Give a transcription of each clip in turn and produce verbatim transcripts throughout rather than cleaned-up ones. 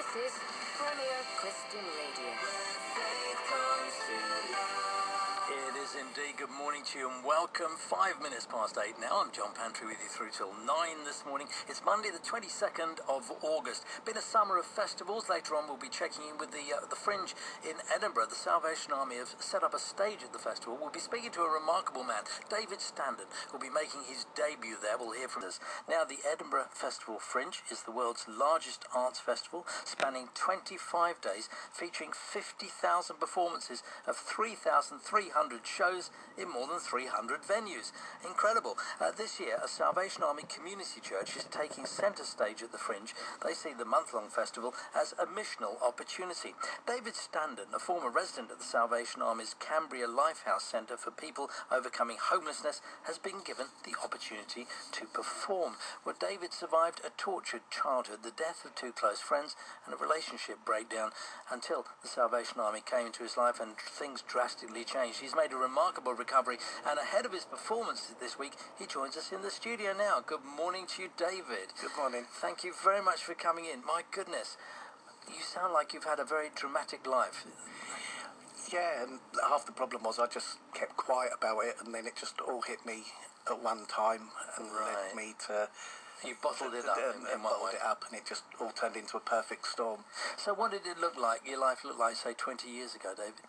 This is Premier Christian Radio. It is indeed. Good morning to you and welcome. Five minutes past eight now. I'm John Pantry with you through till nine this morning. It's Monday the twenty-second of August. Been a summer of festivals. Later on we'll be checking in with the uh, the Fringe in Edinburgh. The Salvation Army have set up a stage at the festival. We'll be speaking to a remarkable man, David Standen, who'll be making his debut there. We'll hear from us. Now, the Edinburgh Festival Fringe is the world's largest arts festival, spanning twenty-five days, featuring fifty thousand performances of three thousand three hundred shows in more than three hundred venues. Incredible. Uh, this year, a Salvation Army community church is taking centre stage at the Fringe. They see the month-long festival as a missional opportunity. David Standen, a former resident of the Salvation Army's Cambria Lifehouse Centre for people overcoming homelessness, has been given the opportunity to perform. Well, David survived a tortured childhood, the death of two close friends, and a relationship breakdown until the Salvation Army came into his life and things drastically changed. He's made a remarkable recovery, and ahead of his performance this week, he joins us in the studio now. Good morning to you, David. Good morning. Thank you very much for coming in. My goodness, you sound like you've had a very dramatic life. Yeah, and half the problem was I just kept quiet about it, and then it just all hit me at one time and Right. led me to... You bottled it up in, in one bottled way. it up, and it just all turned into a perfect storm. So what did it look like, your life looked like, say, twenty years ago, David?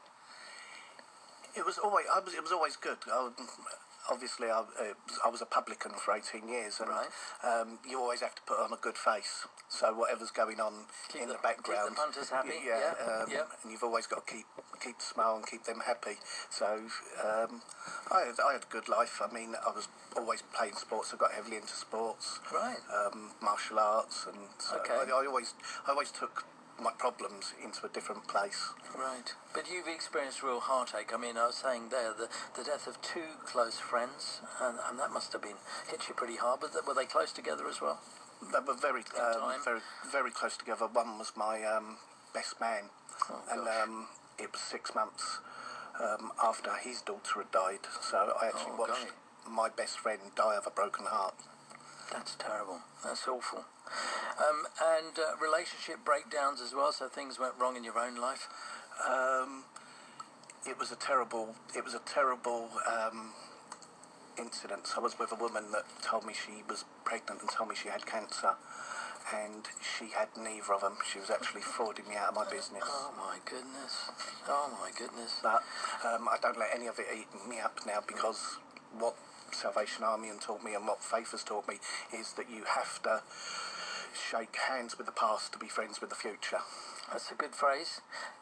It was always, I was, it was always good. I, obviously, I, uh, I was a publican for eighteen years, and Right. um, you always have to put on a good face. So whatever's going on Keep in the- the, background, keep the punters happy. Yeah, Yeah, um, yeah. and you've always got to keep keep the smile and keep them happy. So um, I had I had a good life. I mean, I was always playing sports. I got heavily into sports, Right. um, martial arts, and so Okay. I, I always I always took my problems into a different place. Right. But you've experienced real heartache. I mean, I was saying there, the, the death of two close friends, and, and that must have been hit you pretty hard, but th- were they close together as well? They were very, time? um, very, very close together. One was my um, best man, Oh, and gosh. um, it was six months um, after his daughter had died. So I actually Oh, watched golly. my best friend die of a broken heart. That's terrible. That's awful. Um, and uh, relationship breakdowns as well, so things went wrong in your own life? Um, it was a terrible. It was a terrible um, incident. So I was with a woman that told me she was pregnant and told me she had cancer, and she had neither of them. She was actually frauding me out of my business. Oh, my goodness. Oh, my goodness. But um, I don't let any of it eat me up now, because what Salvation Army and taught me and what faith has taught me is that you have to shake hands with the past to be friends with the future. That's a good phrase.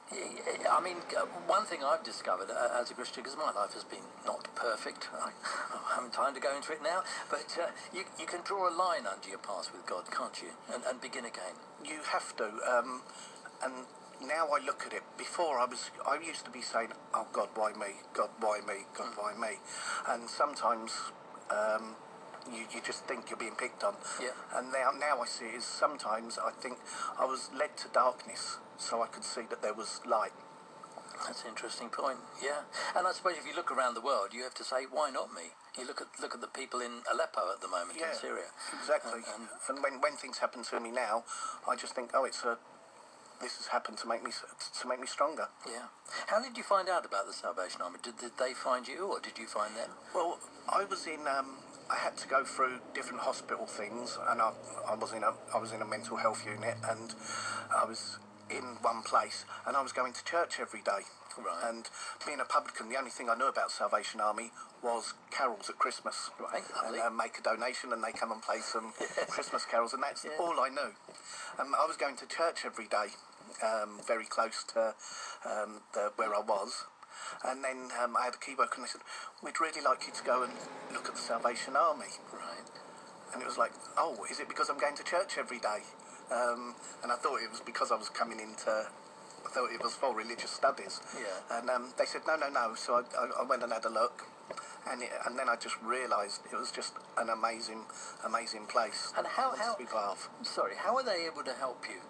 I mean, uh, one thing I've discovered uh, as a Christian, because my life has been not perfect, I, I haven't time to go into it now, but uh, you, you can draw a line under your past with God, can't you? And, and begin again. You have to, um, and now I look at it. Before I was, I used to be saying, "Oh God, why me? God, why me? God, why me?" And sometimes um, you you just think you're being picked on. Yeah. And now now I see it is sometimes I think I was led to darkness so I could see that there was light. That's an interesting point, yeah. And I suppose if you look around the world, you have to say, why not me? You look at look at the people in Aleppo at the moment, Yeah, in Syria. exactly. And, and And when when things happen to me now, I just think, oh, it's a this has happened to make me s- to make me stronger. yeah. How did you find out about the Salvation Army? Did, did they find you, or did you find them? Well, I was in. Um, I had to go through different hospital things, and I, I was in a I was in a mental health unit, and I was in one place, and I was going to church every day. Right. And being a publican, the only thing I knew about Salvation Army was carols at Christmas. Right, And lovely. uh, make a donation, and they come and play some Christmas carols, and that's Yeah. all I knew. Um, I was going to church every day, um, very close to um, the, where I was. And then um, I had a key worker, and they said, "We'd really like you to go and look at the Salvation Army." Right. And it was like, "Oh, is it because I'm going to church every day?" Um, and I thought it was because I was coming into, I thought it was for religious studies. Yeah. And um, they said, no, no, no. So I, I, I went and had a look. And it, and then I just realised it was just an amazing, amazing place. And how, how, to be part of. sorry, how are they able to help you?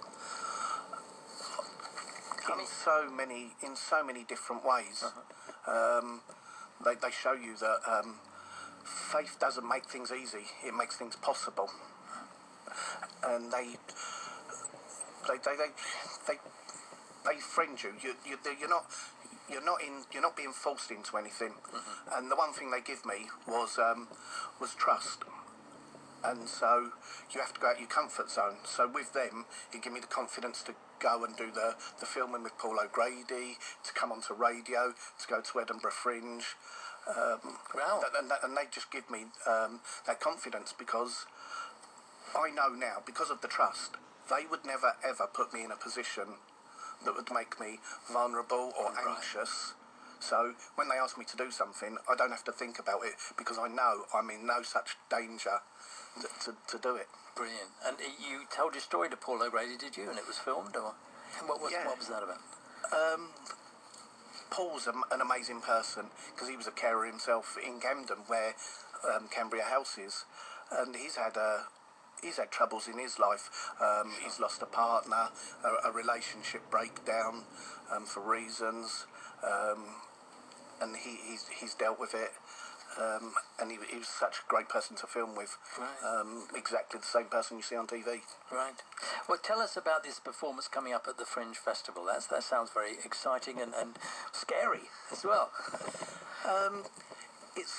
In so many, in so many different ways. Uh-huh. Um, they, they show you that um, faith doesn't make things easy, it makes things possible. And they They they they they, they friend you. You you you're not. You're not in. You're not being forced into anything. Mm-hmm. And the one thing they give me was um, was trust. And so you have to go out your comfort zone. So with them, it gave me the confidence to go and do the, the filming with Paul O'Grady, to come onto radio, to go to Edinburgh Fringe. Um, wow. And, and, and they just give me um, that confidence, because I know now, because of the trust, they would never ever put me in a position that would make me vulnerable or right. anxious. So when they ask me to do something, I don't have to think about it, because I know I'm in no such danger to, to, to do it. Brilliant. And you told your story to Paul O'Grady, did you? And it was filmed, or what was, yeah. what was that about? Um, Paul's a, an amazing person, because he was a carer himself in Camden, where um, Cambria House is, and he's had a He's had troubles in his life. Um, sure. He's lost a partner, a, a relationship breakdown um, for reasons, um, and he, he's, he's dealt with it. Um, and he, he was such a great person to film with. Right. Um, exactly the same person you see on T V. Right. Well, tell us about this performance coming up at the Fringe Festival. That's, that sounds very exciting and, and scary as well. um, it's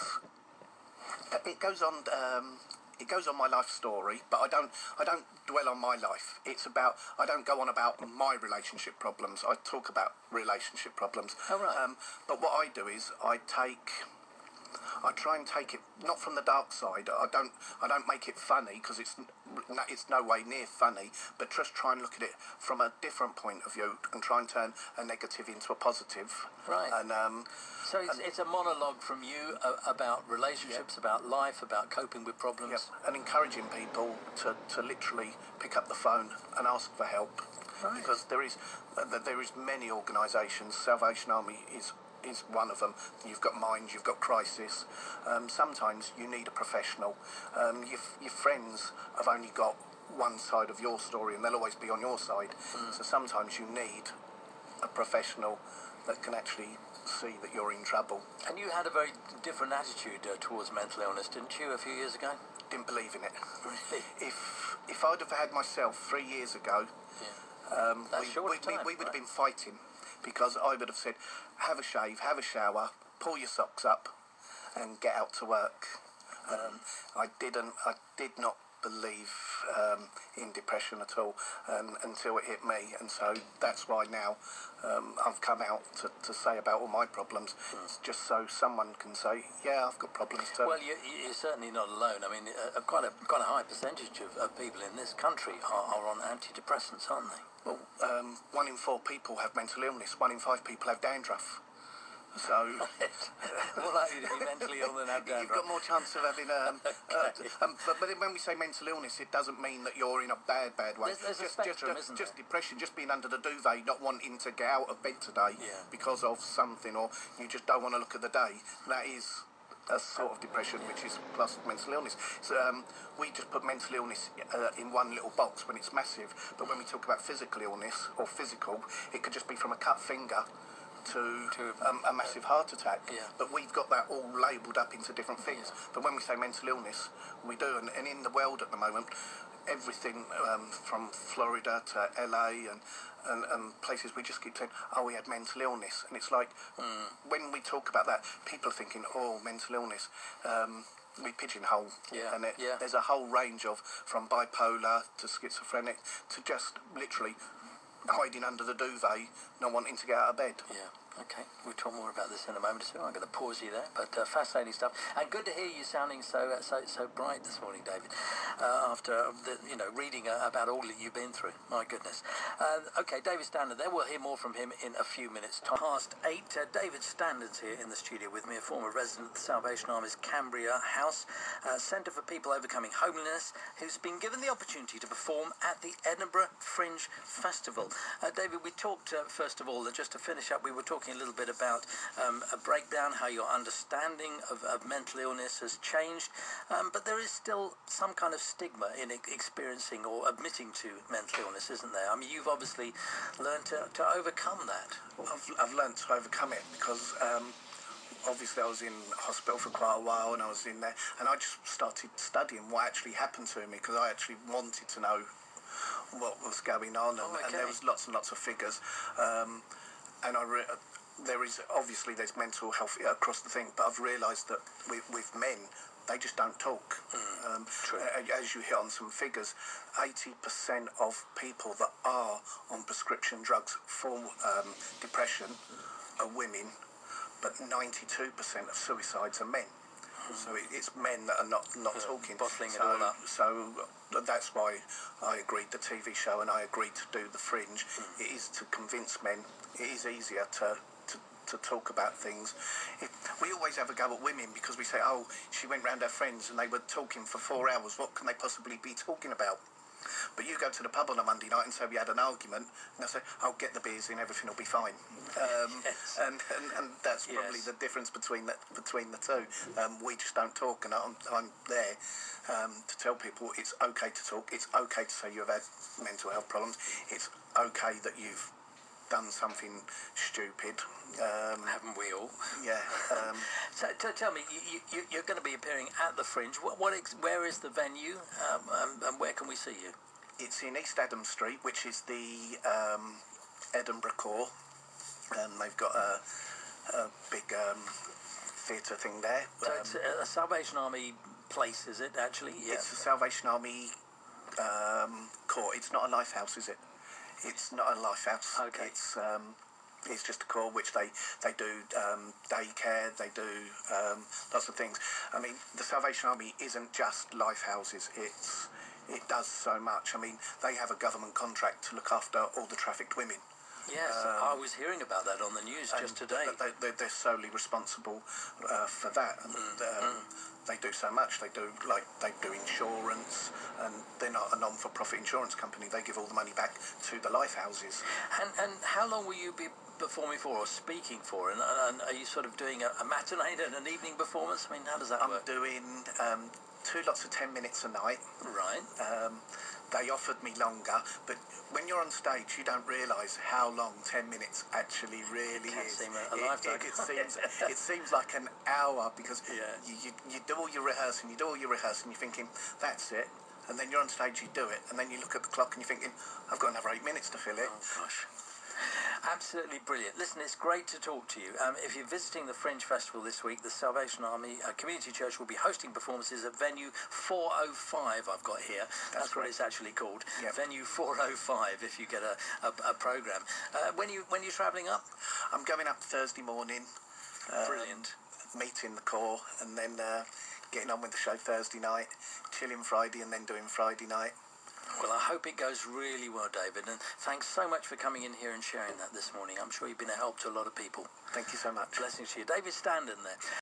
it goes on. Um, It goes on my life story, but I don't. I don't dwell on my life. It's about. I don't go on about my relationship problems. I talk about relationship problems. Oh, right. Um, but what I do is I take. I try and take it not from the dark side. I don't. I don't make it funny, because it's it's no way near funny. But just try and look at it from a different point of view and try and turn a negative into a positive. Right. And um, so it's, and, it's a monologue from you uh, about relationships, yeah. about life, about coping with problems, yeah. and encouraging people to, to literally pick up the phone and ask for help. Right. Because there is uh, there is many organisations. Salvation Army is. is one of them. You've got Mind, you've got Crisis. Um, sometimes you need a professional. Um, your, your friends have only got one side of your story, and they'll always be on your side. Mm. So sometimes you need a professional that can actually see that you're in trouble. And you had a very different attitude uh, towards mental illness, didn't you, a few years ago? Didn't believe in it. Really? If if I'd have had myself three years ago, yeah. um, That's we, short we, time, we, we would right? have been fighting. Because I would have said, have a shave, have a shower, pull your socks up, and get out to work. Um, I didn't, I did not believe um, in depression at all um, until it hit me, and so that's why now um, I've come out to, to say about all my problems, mm. just so someone can say, yeah, I've got problems too. Well, you, you're certainly not alone. I mean, uh, quite a quite a high percentage of, of people in this country are, are on antidepressants, aren't they? Well, um, one in four people have mental illness. One in five people have dandruff. So, more likely to be mentally ill than have dandruff. You've got more chance of having. Um, okay. uh, um, but, but when we say mental illness, it doesn't mean that you're in a bad, bad way. There's, there's just, a spectrum, just, isn't just there? depression, just being under the duvet, not wanting to get out of bed today yeah. because of something, or you just don't want to look at the day. That is a sort of depression, which is plus mental illness. So um, we just put mental illness uh, in one little box when it's massive. But when we talk about physical illness or physical, it could just be from a cut finger to, to um, a massive heart attack. Yeah. But we've got that all labelled up into different things. Yeah. But when we say mental illness, we do. And, and in the world at the moment, everything um, from Florida to L A and, and, and places, we just keep saying, oh, we had mental illness. And it's like, mm. when we talk about that, people are thinking, oh, mental illness. Um, we pigeonhole. Yeah. And it, yeah. there's a whole range of, from bipolar to schizophrenic to just literally hiding under the duvet, not wanting to get out of bed. Yeah. Okay, we'll talk more about this in a moment or two. I'm going to pause you there, but uh, fascinating stuff. And good to hear you sounding so uh, so so bright this morning, David. Uh, after the, you know reading uh, about all that you've been through, my goodness. Uh, okay, David Standard there. We'll hear more from him in a few minutes. Time past eight. Uh, David Standard's here in the studio with me, a former resident of the Salvation Army's Cambria House uh, Centre for People Overcoming Homelessness, who's been given the opportunity to perform at the Edinburgh Fringe Festival. Uh, David, we talked uh, first of all, uh, just to finish up, we were talking a little bit about um, a breakdown, how your understanding of, of mental illness has changed, um, but there is still some kind of stigma in e- experiencing or admitting to mental illness, isn't there? I mean, you've obviously learned to, to overcome that. I've, I've learned to overcome it because um, obviously I was in hospital for quite a while, and I was in there, and I just started studying what actually happened to me, because I actually wanted to know what was going on, and, Oh, okay. and there was lots and lots of figures. Um, and I re- there is obviously there's mental health across the thing, but I've realised that with, with men, they just don't talk. Mm, um, true. As you hit on some figures, eighty percent of people that are on prescription drugs for um, depression are women, but ninety-two percent of suicides are men. So it, it's men that are not, not Yeah, talking. bottling it so, all up. So that's why I agreed the T V show and I agreed to do The Fringe. Mm. It is to convince men. It is easier to, to, to talk about things. It, we always have a go at women because we say, oh, she went round her friends and they were talking for four hours. What can they possibly be talking about? But you go to the pub on a Monday night and say we had an argument, and they'll say, "I'll get the beers in, everything will be fine." Um, yes. and, and and that's probably yes. the difference between the, between the two. Um, we just don't talk, and I'm, I'm there um, to tell people it's okay to talk. It's okay to say you've had mental health problems. It's okay that you've done something stupid. Um, Haven't we all? Yeah. Um, so, so tell me, you, you, you're going to be appearing at the Fringe. What, what ex- where is the venue, um, um, and where can we see you? It's in East Adam Street, which is the um, Edinburgh Core, and they've got a, a big um, theatre thing there. So Um, it's a, a Salvation Army place, is it, actually? Yeah. It's a Salvation Army um, court. It's not a life house, is it? It's not a life house. Okay. It's um, it's just a core which they they do um, daycare. They do um, lots of things. I mean, the Salvation Army isn't just life houses. It's it does so much. I mean, they have a government contract to look after all the trafficked women. Yes, Um, I was hearing about that on the news just And today. They, they, they're solely responsible uh, for that. And, Mm, um, mm. They do so much. They do like they do insurance, and they're not a non-for-profit insurance company. They give all the money back to the life houses. And and how long will you be performing for or speaking for? And, and are you sort of doing a, a matinee and an evening performance? I mean, how does that I'm work? doing um, two lots of ten minutes a night. Right. Um, they offered me longer, but when you're on stage, you don't realise how long ten minutes actually really Can is. seem a- a it, lifetime. It, it seems it seems like an hour because Yeah. you, you you do all your rehearsing, you do all your rehearsing, you're thinking that's it, and then you're on stage, you do it, and then you look at the clock and you're thinking I've got another eight minutes to fill it. Oh, gosh. Absolutely brilliant. Listen, it's great to talk to you. Um, if you're visiting the Fringe Festival this week, the Salvation Army uh, Community Church will be hosting performances at Venue four oh five, I've got here. That's, That's what right. it's actually called. Yep. Venue four oh five, if you get a, a, a programme. Uh, when you when you're travelling up? I'm going up Thursday morning. Um, Brilliant. Meeting the core, and then uh, getting on with the show Thursday night, chilling Friday, and then doing Friday night. Well, I hope it goes really well, David, and thanks so much for coming in here and sharing that this morning. I'm sure you've been a help to a lot of people. Thank you so much. Blessings to you. David Standen there.